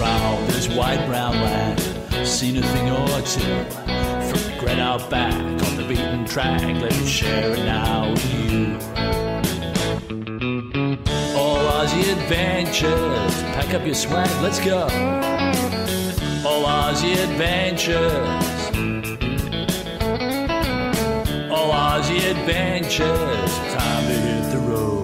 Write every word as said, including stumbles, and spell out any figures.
round this wide brown land, seen a thing or two. From Gret out back on the beaten track, let me share it now with you. All Aussie adventures, pack up your swag, let's go. All Aussie adventures, all Aussie adventures, time to hit the road.